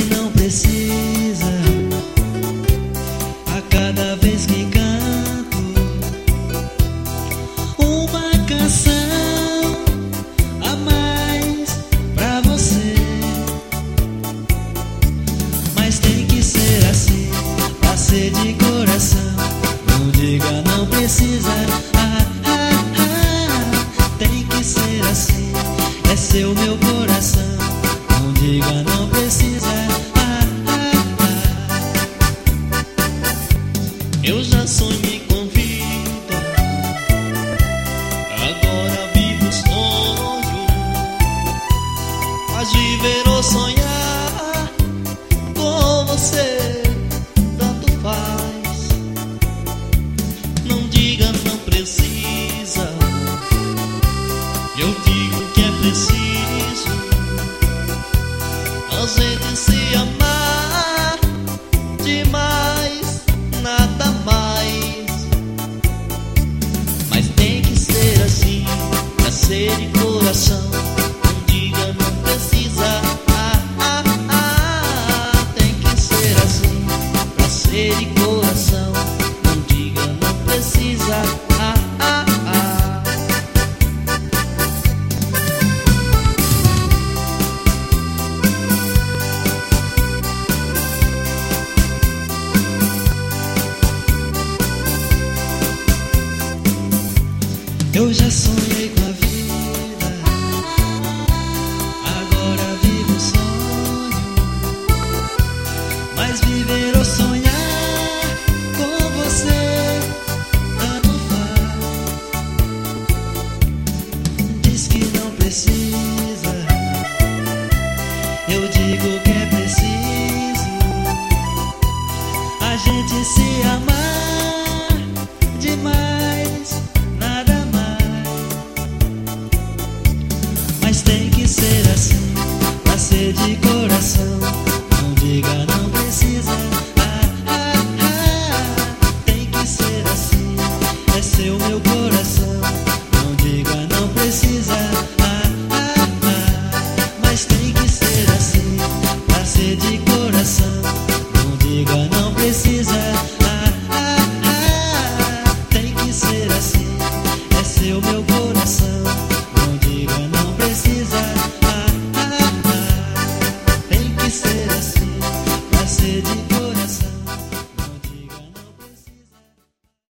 não precisa. A cada vez que canto uma canção a mais pra você, mas tem que ser assim, pra ser de coração. Não diga não precisa. Tem que ser assim, é seu meu coração. Não diga não precisa. Eu já sonhei com vida, agora vivo o sonho. Mas viver ou sonhar com você tanto faz. Não diga não precisa, eu digo que é preciso a gente se amar demais, nada mais. Mas tem que ser assim, pra ser de coração. Não diga não precisa. Tem que ser assim, pra ser de coração. Não diga não precisa. Eu já sonhei